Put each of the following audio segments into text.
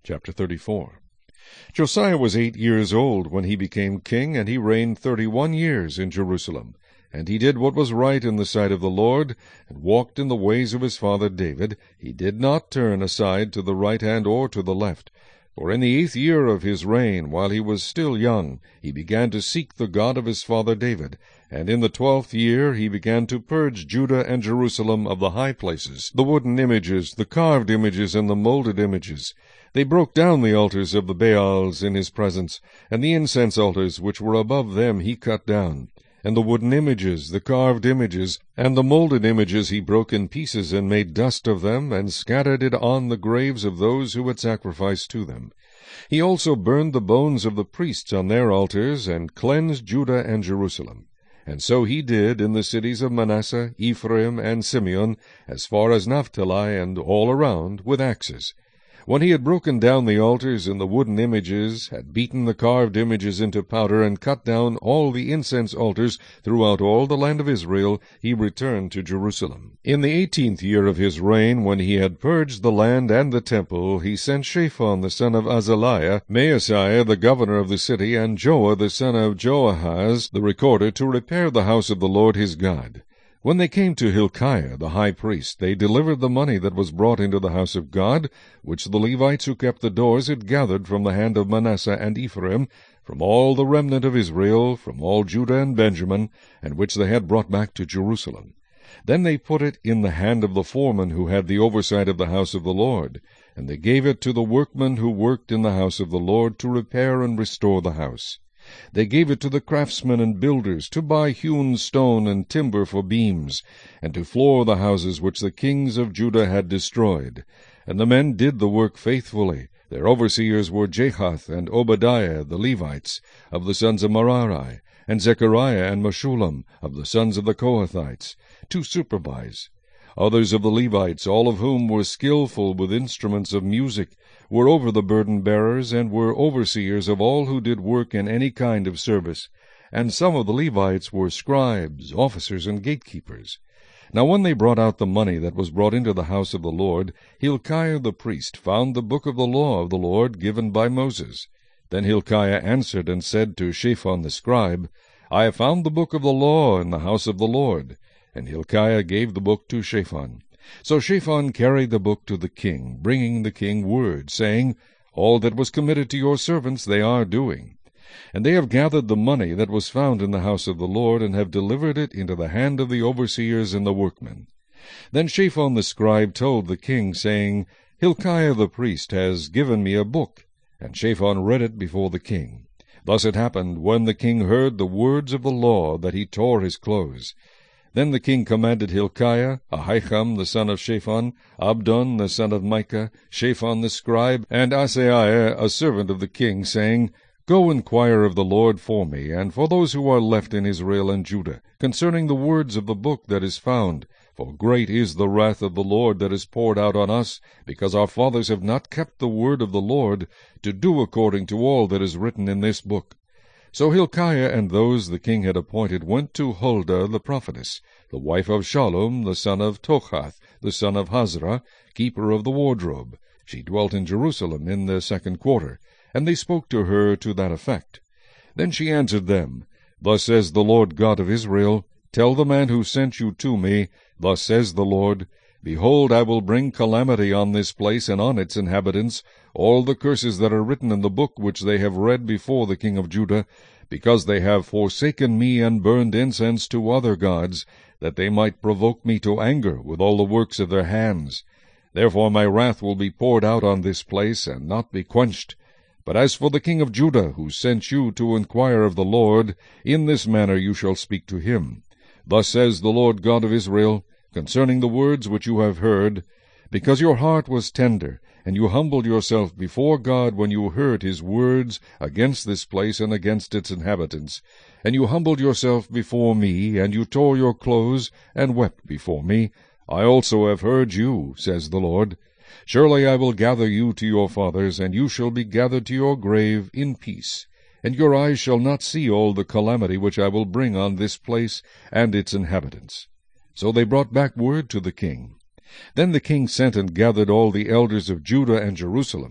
Chapter 34. Josiah was 8 years old when he became king, and he reigned 31 years in Jerusalem. And he did what was right in the sight of the Lord, and walked in the ways of his father David. He did not turn aside to the right hand or to the left. For in the 8th year of his reign, while he was still young, he began to seek the God of his father David. And in the 12th year he began to purge Judah and Jerusalem of the high places, the wooden images, the carved images, and the molded images. They broke down the altars of the Baals in his presence, and the incense altars which were above them he cut down. And the wooden images, the carved images, and the molded images he broke in pieces, and made dust of them, and scattered it on the graves of those who had sacrificed to them. He also burned the bones of the priests on their altars, and cleansed Judah and Jerusalem. And so he did in the cities of Manasseh, Ephraim, and Simeon, as far as Naphtali, and all around, with axes. When he had broken down the altars and the wooden images, had beaten the carved images into powder, and cut down all the incense altars throughout all the land of Israel, he returned to Jerusalem. In the 18th year of his reign, when he had purged the land and the temple, he sent Shaphan the son of Azaliah, Maaseiah the governor of the city, and Joah the son of Joahaz the recorder, to repair the house of the Lord his God. When they came to Hilkiah the high priest, they delivered the money that was brought into the house of God, which the Levites who kept the doors had gathered from the hand of Manasseh and Ephraim, from all the remnant of Israel, from all Judah and Benjamin, and which they had brought back to Jerusalem. Then they put it in the hand of the foreman who had the oversight of the house of the Lord, and they gave it to the workmen who worked in the house of the Lord to repair and restore the house. They gave it to the craftsmen and builders to buy hewn stone and timber for beams, and to floor the houses which the kings of Judah had destroyed. And the men did the work faithfully. Their overseers were Jahath and Obadiah the Levites, of the sons of Merari, and Zechariah and Meshullam, of the sons of the Kohathites, to supervise. Others of the Levites, all of whom were skillful with instruments of music, were over the burden-bearers, and were overseers of all who did work in any kind of service. And some of the Levites were scribes, officers, and gatekeepers. Now when they brought out the money that was brought into the house of the Lord, Hilkiah the priest found the book of the law of the Lord given by Moses. Then Hilkiah answered and said to Shaphan the scribe, I have found the book of the law in the house of the Lord. And Hilkiah gave the book to Shaphan. So Shaphan carried the book to the king, bringing the king word, saying, All that was committed to your servants they are doing. And they have gathered the money that was found in the house of the Lord, and have delivered it into the hand of the overseers and the workmen. Then Shaphan the scribe told the king, saying, Hilkiah the priest has given me a book. And Shaphan read it before the king. Thus it happened, when the king heard the words of the law, that he tore his clothes. Then the king commanded Hilkiah, Ahikam the son of Shaphan, Abdon the son of Micah, Shaphan the scribe, and Asaiah a servant of the king, saying, Go inquire of the Lord for me, and for those who are left in Israel and Judah, concerning the words of the book that is found. For great is the wrath of the Lord that is poured out on us, because our fathers have not kept the word of the Lord, to do according to all that is written in this book. So Hilkiah and those the king had appointed went to Huldah the prophetess, the wife of Shallum the son of Tochath, the son of Hazra, keeper of the wardrobe. She dwelt in Jerusalem in the 2nd quarter, and they spoke to her to that effect. Then she answered them, Thus says the Lord God of Israel, Tell the man who sent you to me, Thus says the Lord, Behold, I will bring calamity on this place and on its inhabitants, all the curses that are written in the book which they have read before the king of Judah, because they have forsaken me and burned incense to other gods, that they might provoke me to anger with all the works of their hands. Therefore my wrath will be poured out on this place, and not be quenched. But as for the king of Judah, who sent you to inquire of the Lord, in this manner you shall speak to him. Thus says the Lord God of Israel, concerning the words which you have heard, because your heart was tender, and you humbled yourself before God when you heard his words against this place and against its inhabitants, and you humbled yourself before me, and you tore your clothes, and wept before me, I also have heard you, says the Lord. Surely I will gather you to your fathers, and you shall be gathered to your grave in peace. And your eyes shall not see all the calamity which I will bring on this place and its inhabitants. So they brought back word to the king. Then the king sent and gathered all the elders of Judah and Jerusalem.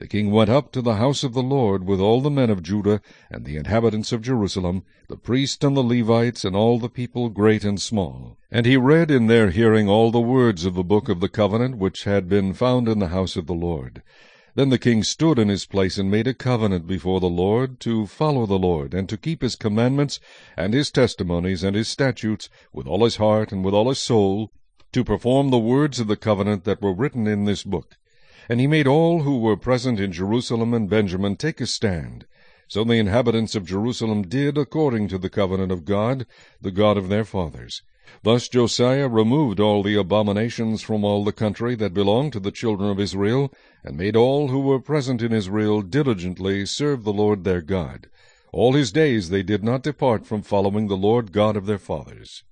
the king went up to the house of the Lord with all the men of Judah and the inhabitants of Jerusalem, the priests and the Levites, and all the people great and small. And he read in their hearing all the words of the book of the covenant which had been found in the house of the Lord. Then the king stood in his place and made a covenant before the Lord, to follow the Lord, and to keep his commandments, and his testimonies, and his statutes, with all his heart and with all his soul, to perform the words of the covenant that were written in this book. And he made all who were present in Jerusalem and Benjamin take a stand. So the inhabitants of Jerusalem did according to the covenant of God, the God of their fathers. Thus Josiah removed all the abominations from all the country that belonged to the children of Israel, and made all who were present in Israel diligently serve the Lord their God. All his days they did not depart from following the Lord God of their fathers.